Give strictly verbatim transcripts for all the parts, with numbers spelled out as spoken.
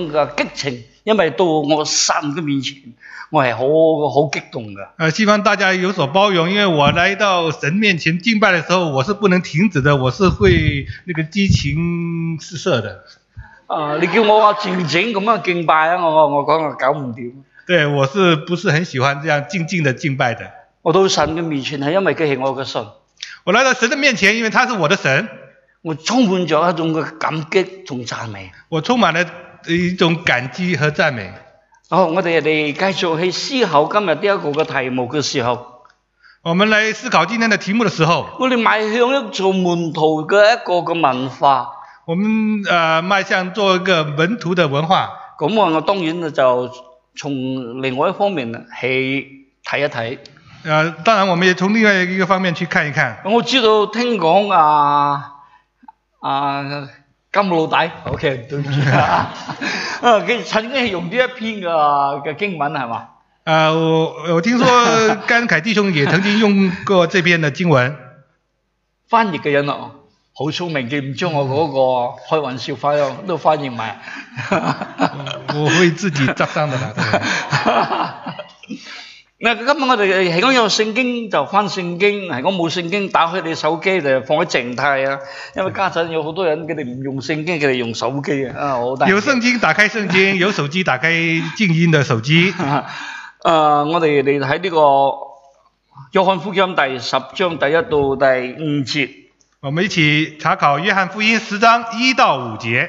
嘅激情，因為到我神嘅面前，我係好好激動嘅。 呃，希望大家有所包容，因為我來到神面前敬拜的時候，我是不能停止的，我是會那個激情四射的。 啊、呃，你叫我話靜靜咁樣敬拜啊，我我我講我搞唔掂。 對，我是不是很喜歡這樣靜靜的敬拜的？ 我到神嘅面前係因為佢係我嘅神。 我來到神的面前，因為他是我的神。 我充滿咗一種嘅感激同讚美。 我充滿了一種感激和讚美。 好，我哋嚟繼續去思考今日呢一個嘅題目嘅時候， 我們來思考今天的題目的時候， 我哋邁向一做門徒嘅一個嘅文化。 我們呃邁向做一個門徒的文化。 咁我當然就從另外一方面去睇一睇。 呃，當然我們也從另外一個方面去看一看。 我知道聽講啊。啊，金老大 ，OK， 對唔住啊，啊，佢曾經係用呢一篇嘅嘅經文係嘛？ 啊，我我聽說甘凱弟兄也曾經用過這篇的經文。 翻譯嘅人啊，好聰明，佢唔將我嗰個開玩笑翻都翻譯埋。 我會自己執生的啦。 嗱，今日我哋係講有聖經就翻聖經，係講冇聖經打開你手機就放喺靜態啊。因為家陣有好多人佢哋唔用聖經，佢哋用手機啊，好大。 有聖經打開聖經，有手機打開靜音的手機。 誒、呃，我哋嚟睇呢個約翰福音第十章第一到第五節。 我們一起查考約翰福音十章一到五節。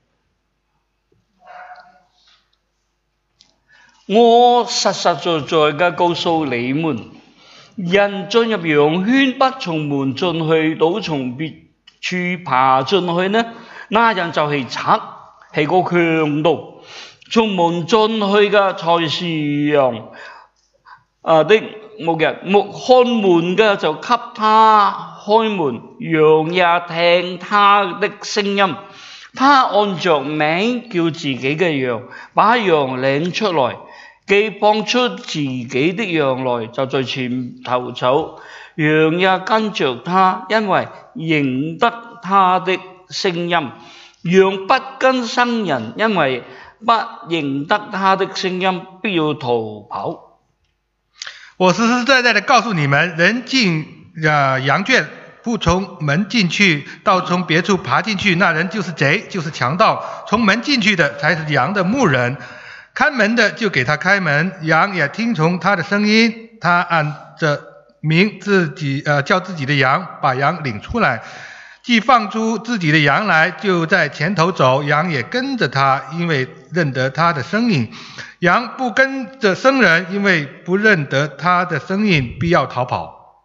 我實實在在嘅告訴你們，人進入羊圈不從門進去，倒從別處爬進去呢，那人就係賊，係個強盜。從門進去嘅才是羊啊的牧人，牧看門嘅就給他開門，羊也聽他的聲音，他按着名叫自己嘅羊，把羊領出來。既放出自己的羊來，就在前頭走，羊也跟着他，因為認得他的聲音。羊不跟生人，因為不認得他的聲音，必要逃跑。 我實實在在地告訴你們，人進呃羊圈，不從門進去，倒從別處爬進去，那人就是賊，就是強盜。從門進去的才是羊的牧人。看門的就給他開門，羊也聽從他的聲音，他按着名自己呃叫自己的羊，把羊領出來。既放出自己的羊來，就在前頭走，羊也跟着他，因為認得他的聲音。羊不跟着生人，因為不認得他的聲音，必要逃跑。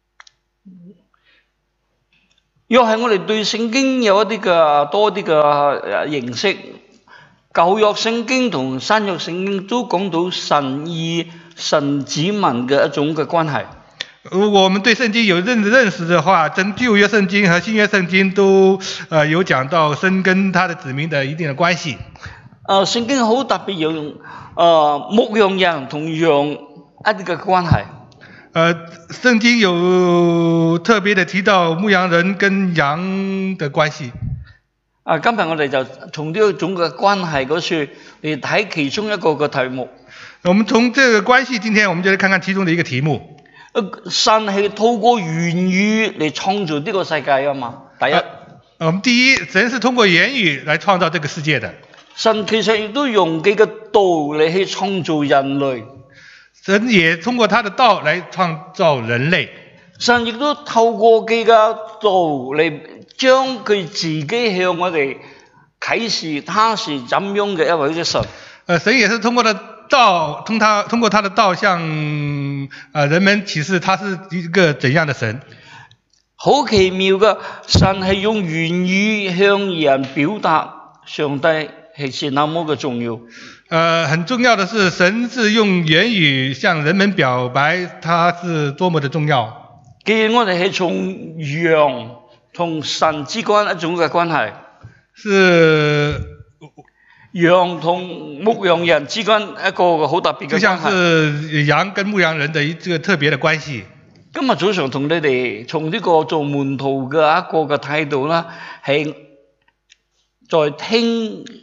若係我哋對聖經有一啲嘅多啲嘅認識。舊約聖經同新約聖經都講到神與神子民嘅一種嘅關係。 如果我們對聖經有認認識的話，真舊約聖經和新約聖經都呃有講到神跟他的子民的一定的關係。 呃，聖經好特別用呃牧羊人同羊一啲嘅關係。 呃，聖經有特別的提到牧羊人跟羊的關係。 啊，今日我哋就從呢一種嘅關係嗰處嚟睇其中一個嘅題目。 我們從這個關係，今天我們就來看看其中的一個題目。 神係透過言語嚟創造呢個世界啊嘛。第一， 啊、我們第一，神是通過言語來創造這個世界的。 神其實亦都用佢嘅道嚟去創造人類。 神也通過他的道來創造人類。 神亦都透過佢嘅道嚟將佢自己向我哋啟示，他是怎樣嘅一位嘅神。 呃，神也是通過的道，通他通過他的道向呃人們啟示他是一個怎樣的神。 好奇妙嘅，神係用言語向人表達上帝係是那麼嘅重要。 呃，很重要的是，神是用言語向人們表白他是多麼的重要。 既然我哋係從羊同神之間一種嘅關係， 是羊同牧羊人之間一個好特別嘅關係， 就像是羊跟牧羊人的一個特別的關係。 今日早上同你哋從呢個做門徒嘅一個嘅態度啦，係在聽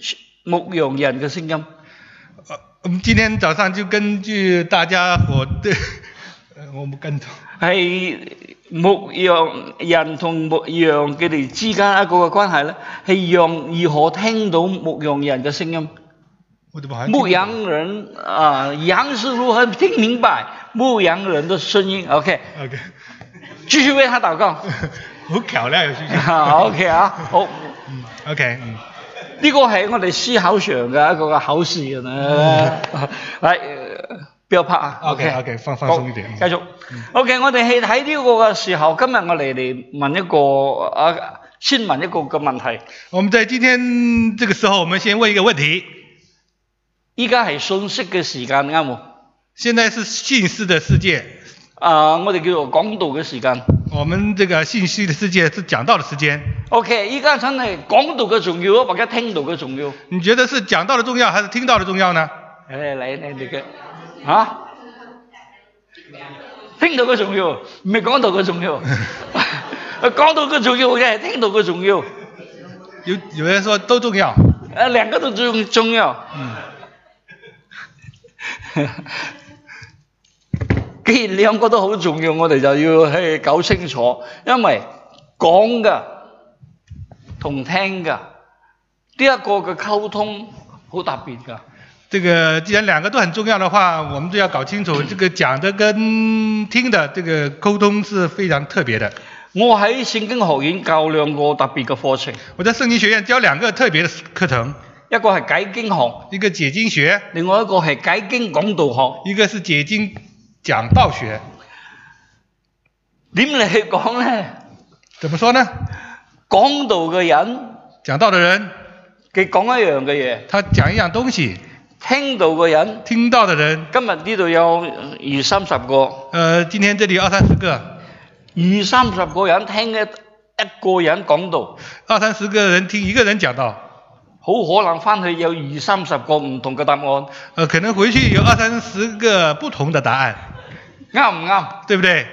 牧羊人嘅聲音。 呃，我們今天早上就根據大家伙的，我冇跟到。 係牧羊人同牧羊佢哋之間一個嘅關係咧，係讓如何聽到牧羊人嘅聲音。牧羊人啊，羊是如何聽明白牧羊人的聲音 ？OK， OK， 繼續為他禱告。 好巧咧，有少少。 啊 ，OK 啊，好。 嗯 ，OK， 嗯。 呢個係我哋思考上嘅一個嘅考試啊！嚟，不要怕啊 OK，OK， 放放鬆一點。 繼續。OK， 我哋係睇呢個嘅時候，今日我哋嚟問一個啊，先問一個嘅問題。 我們在今天這個時候，我們先問一個問題。 依家係信息嘅時間啱冇？ 現在是信息的世界。 啊，我哋叫做講道嘅時間。 我們這個信息的世界是講道的時間。 OK， 依家真係講道嘅重要，或者聽道嘅重要？ 你覺得是講道的重要，還是聽道的重要呢？ 嚟嚟嚟你嘅嚇，聽道嘅重要，唔係講道嘅重要。講道嘅重要嘅，聽道嘅重要。 有有人說都重要。 誒，兩個都重重要。 嗯。 既然兩個都好重要，我哋就要去搞清楚，因為講嘅同聽嘅呢一個嘅溝通好特別㗎。 這個既然兩個都很重要的話，我們就要搞清楚，這個講的跟聽的這個溝通是非常特別的。 我喺聖經學院教兩個特別嘅課程。 我在聖經學院教兩個特別的課程。 一個係解經學， 一個解經學， 另外一個係解經講道學， 一個是解經講道學。點嚟講呢？ 怎麼說呢？ 講道嘅人， 講道的人， 佢講一樣嘅嘢， 他講一樣東西。 聽道嘅人， 聽到的人， 今日呢度有二三十個。 呃，今天這裡有二三十個。 二三十個人聽一一個人講道， 二三十個人聽一個人講道。 好可能翻去有二三十個唔同嘅答案。 呃，可能回去有二三十個不同的答案。 啱唔啱？ 對不對？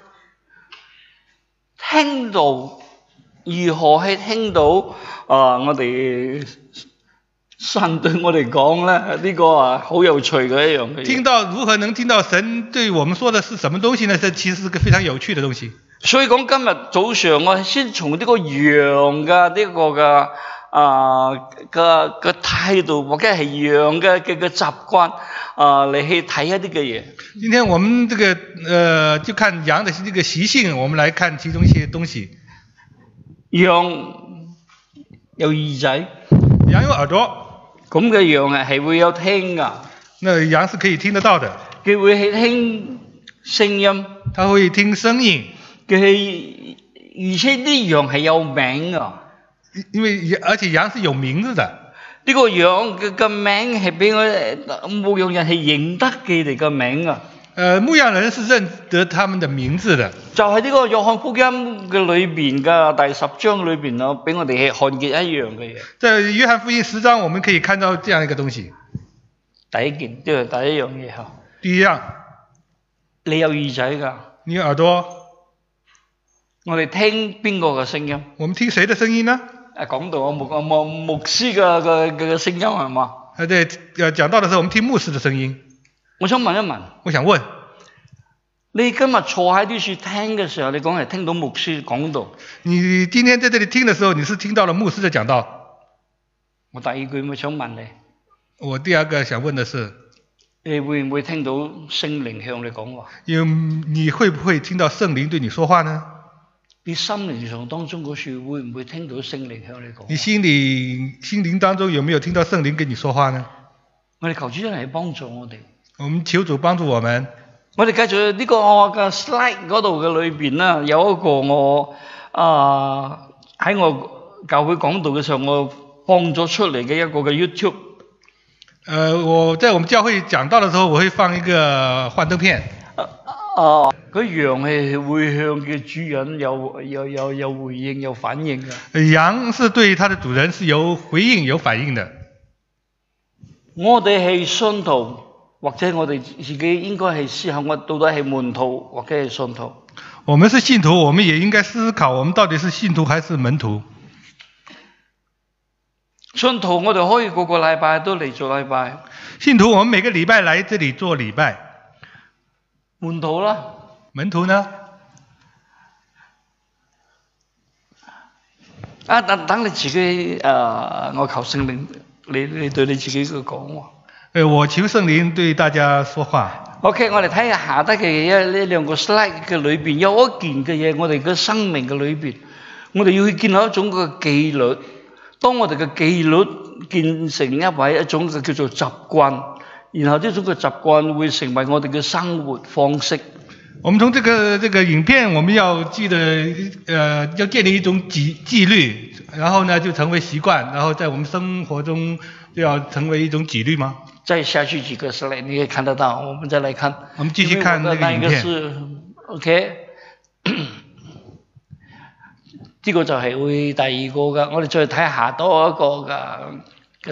聽到如何去聽到啊、呃？我哋神對我哋講咧，呢、這個啊好有趣嘅一樣嘅嘢。聽到如何能聽到神對我們說的是什麼東西呢？這其實是個非常有趣的東西。 所以講今日早上我先從呢個羊嘅呢個嘅。啊嘅嘅態度或者係羊嘅嘅嘅習慣啊嚟去睇一啲嘅嘢。 今天我們這個呃就看羊的這個習性，我們來看其中一些東西。 羊有耳仔， 羊有耳朵， 咁嘅羊係係會有聽㗎。 那羊是可以聽得到的。 佢會去聽聲音， 它會聽聲音。 佢係而且啲羊係有名㗎。 因為而且羊是有名字的， 呢個羊嘅嘅名係俾我牧羊人係認得佢哋嘅名啊。 呃，牧羊人是認得他們的名字的。 就係呢個約翰福音嘅裏邊嘅第十章裏邊咯，俾我哋係看見一樣嘅嘢。 在約翰福音十章，我們可以看到這樣一個東西。 第一件，即係第一樣嘢嚇。 第一樣， 你有耳仔㗎。 你有耳朵。 我哋聽邊個嘅聲音？ 我們聽誰的聲音呢？ 啊，講到我牧我牧牧師嘅嘅嘅聲音係嘛？ 啊，對，呃，講道的時候，我們聽牧師的聲音。 我想問一問， 我想問， 你今日坐喺啲樹聽嘅時候，你講係聽到牧師講道。 你今天在這裡聽的時候，你是聽到了牧師的講道。 我第二句我想問你， 我第二個想問的是， 你會唔會聽到聖靈向你講話？ 有，你會不會聽到聖靈對你說話呢？ 你心靈上當中嗰處會唔會聽到聖靈向你講？ 你心裏心靈當中有沒有聽到聖靈跟你說話呢？ 我哋求主真係幫助我哋。 我們求主幫助我們。 我哋繼續呢個我嘅 slide 嗰度嘅裏邊啦，有一個我啊喺、呃、我教會講道嘅時候，我放咗出嚟嘅一個嘅 YouTube。 呃，我在我們教會講道嘅時候，我會放一個幻燈片。 啊！佢羊係會向嘅主人有有有有回應有反應嘅。 羊是對它的主人是有回應有反應的。 我哋係信徒，或者我哋自己應該係思考，我到底係門徒或者係信徒。 我們是信徒，我們也應該思考，我們到底是信徒還是門徒。 信徒我哋可以個個禮拜都嚟做禮拜。 信徒，我們每個禮拜來這裡做禮拜。 門徒啦， 門徒呢？ 啊，等等你自己誒、呃，我求聖靈，你你對你自己嘅講喎。 誒，我求聖靈對大家說話。 OK， 我哋睇下下低嘅嘢，呢兩個 slide 嘅裏邊有一件嘅嘢，我哋嘅生命嘅裏邊，我哋要去建立一種嘅紀律。當我哋嘅紀律建成一位一種嘅叫做習慣，然後呢種嘅習慣會成為我哋嘅生活方式。 我們從這個這個影片，我們要記得，呃，要建立一種紀紀律，然後呢就成為習慣，然後在我們生活中就要成為一種紀律嗎？ 再下去幾個 slide，你可以看得到。我們再來看。 我們繼續看那個影片。 是 OK， 呢個就係會第二個㗎。我哋再睇下多一個㗎嘅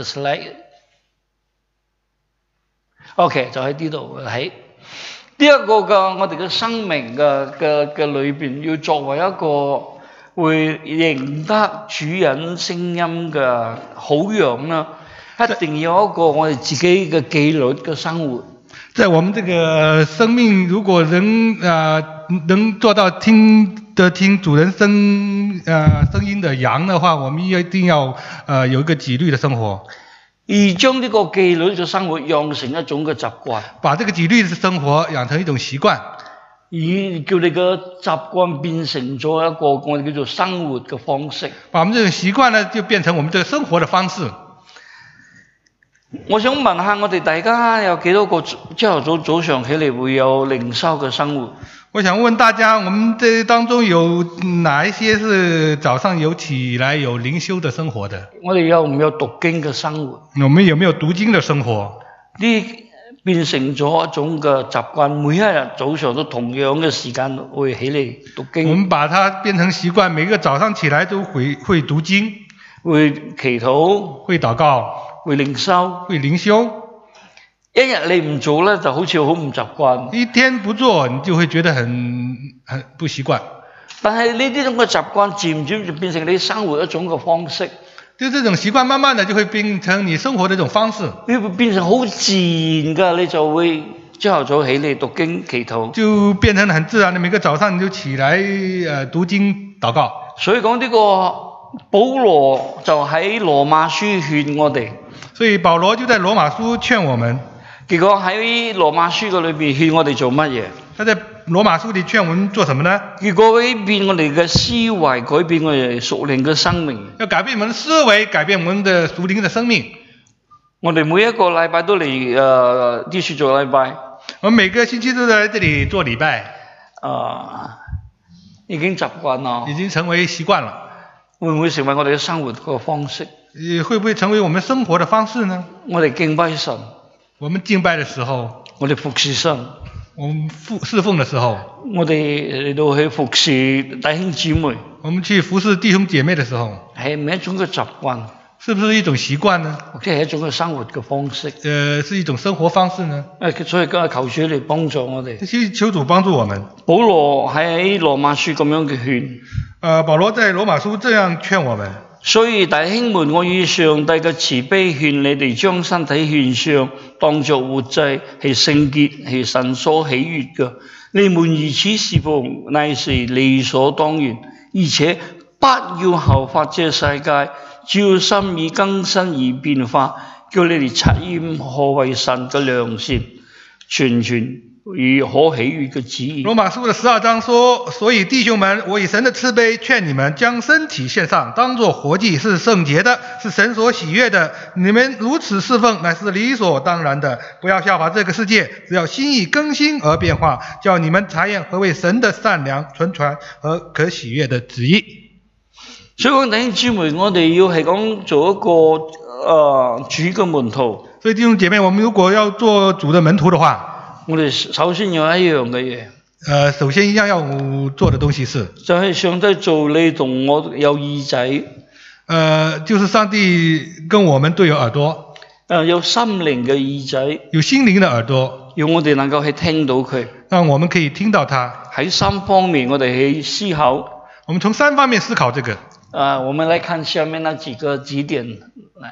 slide。OK， 就喺呢度喺呢一個嘅我哋嘅生命嘅嘅嘅裏邊，要作為一個會認得主人聲音嘅好羊啦。一定要有一個我哋自己嘅紀律嘅生活。 在我們這個生命，如果能啊、呃、能做到聽得聽主人聲啊、呃、聲音的羊的話，我們一定要呃有一個紀律的生活。 而將呢個紀律嘅生活養成一種嘅習慣。把這個紀律嘅生活養成一種習慣。 而叫你嘅習慣變成咗一個我哋叫做生活嘅方式。 把我們這種習慣呢，就變成我們這個生活的方式。 我想問下我哋大家有幾多個朝頭早早上起嚟會有靈修嘅生活？ 我想問大家，我們這當中有哪一些是早上有起來有靈修的生活的？ 我哋有唔有讀經嘅生活？ 我們有沒有讀經的生活？ 呢變成咗一種嘅習慣，每一日早上都同樣嘅時間會起嚟讀經。 我們把它變成習慣，每個早上起來都會會讀經， 會祈禱， 會禱告。 會靈修， 會靈修， 一日你唔做咧，就好似好唔習慣。 一天不做，你就會覺得很很不習慣。 但係呢啲種嘅習慣，漸漸就變成你生活一種嘅方式。 就這種習慣，慢慢的就會變成你生活的一種方式。 你會變成好自然㗎，你就會朝頭早起嚟讀經祈禱。 就變成很自然的，每個早上你就起來，呃，讀經禱告。 所以講呢個保羅就喺羅馬書勸我哋。 所以保羅就在羅馬書勸我們， 結果喺羅馬書嘅裏邊勸我哋做乜嘢？ 他在羅馬書裏勸我們做什麼呢？ 結果改變我哋嘅思維，改變我哋屬靈嘅生命。 要改變我們的思維，改變我們的屬靈的生命。 我哋每一個禮拜都嚟誒啲書做禮拜。 我們每個星期都在這裏做禮拜。 啊、呃，已經習慣啦。 已經成為習慣了。 會唔會成為我哋嘅生活個方式？ 會不會成為我們生活的方式呢？ 我哋敬拜神， 我們敬拜的時候， 我哋服侍神， 我們服侍奉的時候， 我哋嚟到去服侍弟兄姊妹， 我們去服侍弟兄姐妹的時候， 係咪一種嘅習慣？ 是不是一種習慣呢？ 或者係一種嘅生活嘅方式？ 呃，是一種生活方式呢？ 誒，所以今日求主嚟幫助我哋。 求主幫助我們。 保羅喺羅馬書咁樣嘅勸。 呃，保羅在羅馬書這樣勸我們。 所以弟兄們，我以上帝嘅慈悲勸你哋將身體獻上，當作活祭，係聖潔，係神所喜悅嘅。你們如此侍奉，乃是理所當然。而且不要效法這世界，照心意更新而變化，叫你哋察驗何為神嘅良善、全全與可喜悅嘅旨意。 羅馬書的十二章說，所以弟兄們，我以神的慈悲勸你們，將身體獻上，當作活祭，是聖潔的，是神所喜悅的。你們如此侍奉，乃是理所當然的。不要效法這個世界，只要心意更新而變化，叫你們察驗何為神的善良、純全和可喜悅的旨意。 所以講弟兄姊妹，我哋要係講做一個誒、呃、主嘅門徒。 所以弟兄姐妹，我們如果要做主的門徒的話， 我哋首先有一樣嘅嘢。 呃，首先一樣要做的東西是， 就係上帝做你同我有耳仔。 呃，就是上帝跟我們都有耳朵。 誒，有心靈嘅耳仔。有心靈的耳朵。 要我哋能夠去聽到佢。 讓我們可以聽到它。 喺三方面我哋去思考。 我們從三方面思考這個。 啊，我們來看下面那幾個指點來。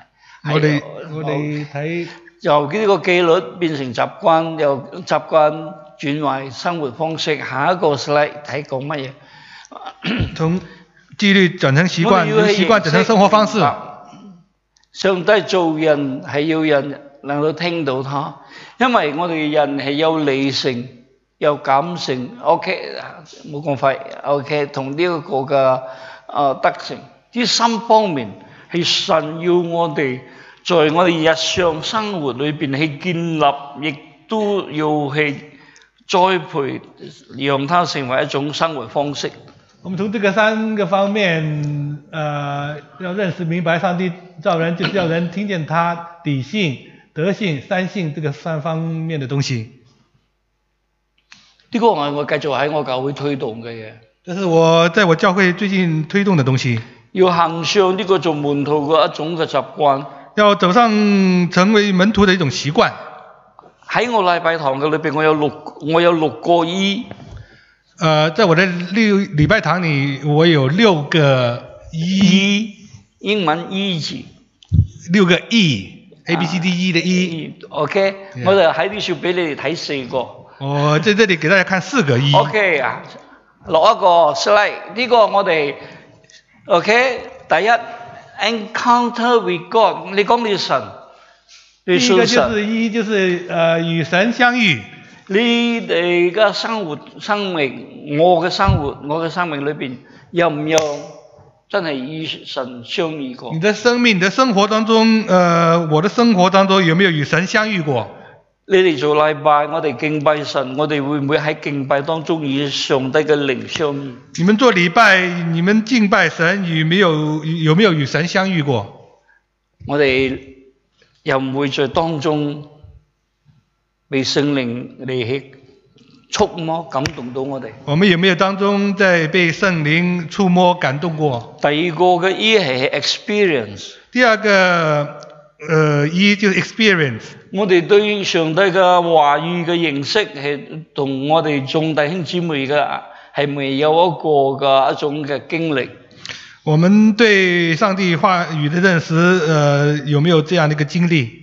我哋我哋睇由呢個紀律變成習慣，由習慣轉為生活方式。下一個 slide 睇講乜嘢？ 從紀律轉成習慣，由習慣轉成生活方式。 上帝做人係要人能夠聽到他，因為我哋人係有理性、有感性。OK， 冇咁快。OK， 同呢一個嘅誒德性，呢三方面係神要我哋在我哋日常生活裏邊去建立，亦都要去栽培，讓它成為一種生活方式。 我們從這個三個方面，呃，要認識明白上帝造人，就是要人聽見他理性、德性、三性這個三方面的東西。呢個係我繼續喺我教會推動嘅嘢。這是我在我教會最近推動的東西。 要行上呢個做門徒嘅一種嘅習慣。 要走上成為門徒的一種習慣。 喺我禮拜堂嘅裏邊，我有六我有六個 E。 呃，在我的六禮拜堂裏，我有六個 E， 英文 E 字， 六個 E，A B C D E 的 E。OK， 我就喺呢處俾你哋睇四個。 我在這裏給大家看四個 E。OK 啊，落一個 slide， 呢個我哋 OK， 第一 encounter with God， 你講你神，你信神。第一個就是 E， 就是呃與神相遇。 你哋嘅生活、生命，我嘅生活，我嘅生命裏邊有唔有真係與神相遇過？ 你的生命、你的生活當中，呃，我的生活當中有沒有與神相遇過？ 你哋做禮拜，我哋敬拜神，我哋會唔會喺敬拜當中與上帝嘅靈相遇？ 你們做禮拜，你們敬拜神，與沒有有沒有與神相遇過？ 我哋又唔會在當中被聖靈嚟去觸摸感動到我哋。 我們有沒有當中在被聖靈觸摸感動過？ 第二個嘅 E 係 experience。 第二個，呃 E 就是 experience。 我哋對上帝嘅話語嘅認識係同我哋眾弟兄姊妹嘅係咪有一個嘅一種嘅經歷？ 我們對上帝話語的認識，呃，有沒有這樣的一個經歷？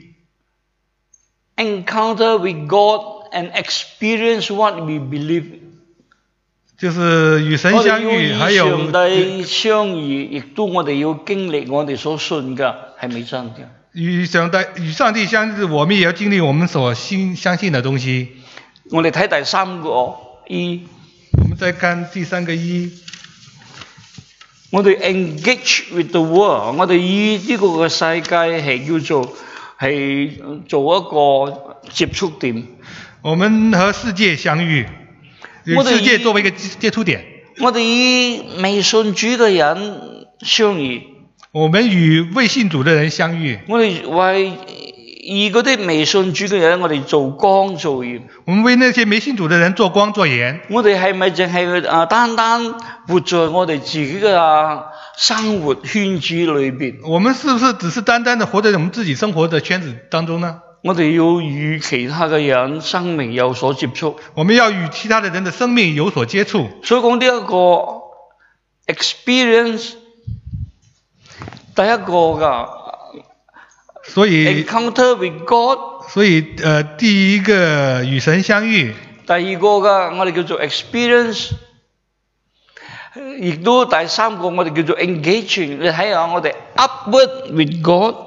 Encounter with God and experience what we believe， 就是與神相遇，還有上帝相遇，亦都我哋要經歷我哋所信嘅係咪真嘅？ 與上帝與上帝相遇，我們也要經歷我們所信相信的東西。 我哋睇第三個 E， 我們再看第三個 E， 我哋 engage with the world， 我哋與呢個嘅世界係叫做。係做一個接觸點， 我們和世界相遇，與世界作為一個接觸點。 我哋與未信主嘅人相遇， 我們與未信主嘅人相遇。 我哋為以嗰啲未信主嘅人，我哋做光做鹽。 我們為那些未信主嘅人做光做鹽。 我哋係咪淨係啊單單活在我哋自己嘅生活圈子裏邊？ 我們是不是只是單單的活在我們自己生活的圈子當中呢？ 我哋要與其他嘅人生命有所接觸。 我們要與其他的人的生命有所接觸。 所以講呢一個 experience， 第一個㗎。 所以 encounter with God， 所以呃第一個與神相遇。 第二個嘅我哋叫做 experience， 亦都第三個我哋叫做 engaging。你睇下我哋 upward with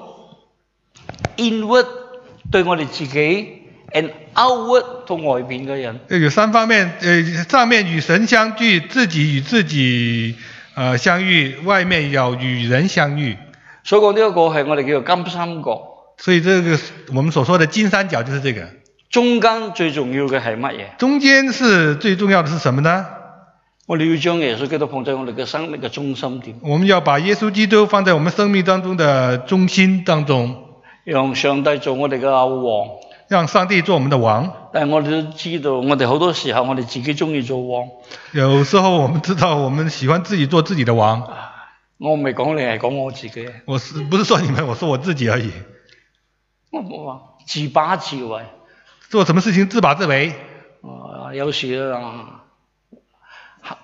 God，inward 對我哋自己 ，and outward 同外邊嘅人。 有三方面，呃上面與神相聚，自己與自己呃相遇，外面要與人相遇。 所以講呢一個係我哋叫做金三角。 所以這個我們所說的金三角就是這個。 中間最重要嘅係乜嘢？ 中間是最重要的是什麼呢？ 我哋要將耶穌基督放在我哋嘅生命嘅中心點。 我們要把耶穌基督放在我們生命當中的中心當中。 讓上帝做我哋嘅王。 讓上帝做我們的王。 但係我哋都知道，我哋好多時候我哋自己中意做王。 有時候我們知道，我們喜歡自己做自己的王。 我唔係講你，係講我自己。 我是不是說你們？我說我自己而已。 我冇話自把自為。做什麼事情自把自為？ 啊，有時啊，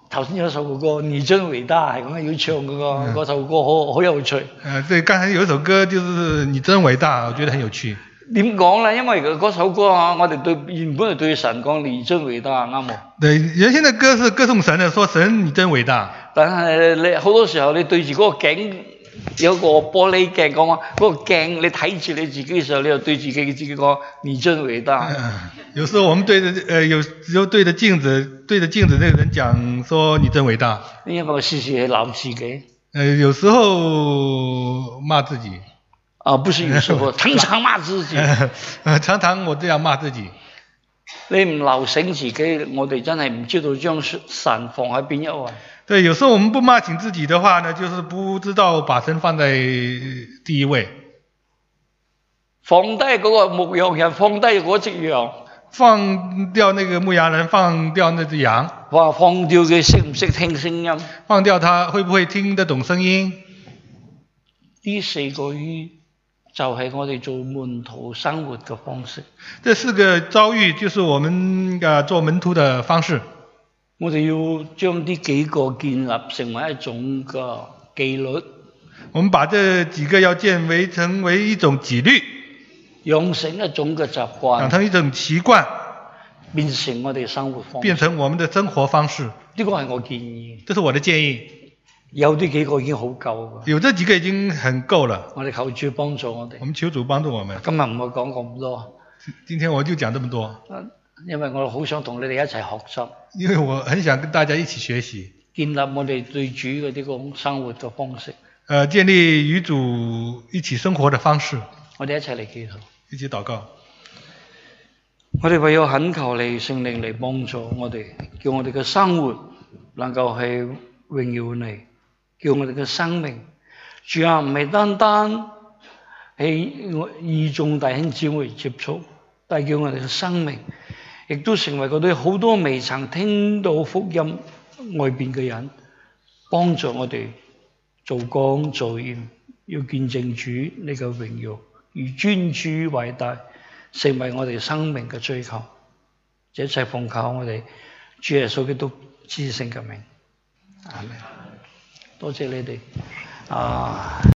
頭先有一首歌《你真偉大》，係講要唱嗰、那個嗰、嗯、首歌好好有趣。 呃，對，剛才有一首歌就是你真偉大，我覺得很有趣。 點講咧？因為嗰首歌啊，我哋對原本係對神講你真偉大，啱冇？ 對，原先嘅歌是歌頌神嘅，說神你真偉大。 但係你好多時候你對住嗰個鏡，有個玻璃鏡講話，嗰、那個鏡你睇住你自己嘅時候，你又對自己自己講你真偉大。 呃、有時候我們對着，呃，有時候對着鏡子，對着鏡子那個人講，說你真偉大。 因為我時時係鬧自己。 呃，有時候罵自己。 啊，不是有時候，常常罵自己。 呃，常常我這樣罵自己。 你唔鬧醒自己，我哋真係唔知道將神放喺邊一位。 對，有時候我們不罵醒自己的話呢，就是不知道把神放在第一位。 放低嗰個牧羊人，放低嗰隻羊。 放掉那個牧羊人，放掉那隻羊。 話放掉佢識唔識聽聲音？ 放掉他會不會聽得懂聲音？ 呢四個於就係我哋做門徒生活嘅方式。 這四個遭遇就是我們啊做門徒的方式。 我哋要將呢幾個建立成為一種嘅紀律。 我們把這幾個要建為成為一種紀律， 養成一種嘅習慣， 養成一種習慣， 變成我哋生活方式。 變成我們的生活方式。 呢個係我建議。 這是我的建議。 有呢幾個已經好夠。 有這幾個已經很夠了。 我哋求主幫助我哋。 我們求主幫助我們。 今日唔會講咁多。 今天我就講這麼多。 因為我好想同你哋一齊學習。 因為我很想跟大家一起學習。 建立我哋對主嘅呢個生活嘅方式。 呃，建立與主一起生活的方式。 我哋一齊嚟祈禱。 一起禱告。 我哋唯有懇求你聖靈嚟幫助我哋，叫我哋嘅生活能夠係榮耀你。叫我哋嘅生命，主啊，唔係單單係與眾弟兄姊妹接觸，但係叫我哋嘅生命，亦都成為嗰啲好多未曾聽到福音外邊嘅人，幫助我哋做光做鹽，要見證主你嘅榮耀，以尊主為大，成為我哋生命嘅追求。這一切奉靠我哋主耶穌基督至聖嘅名，阿們。多謝你哋啊！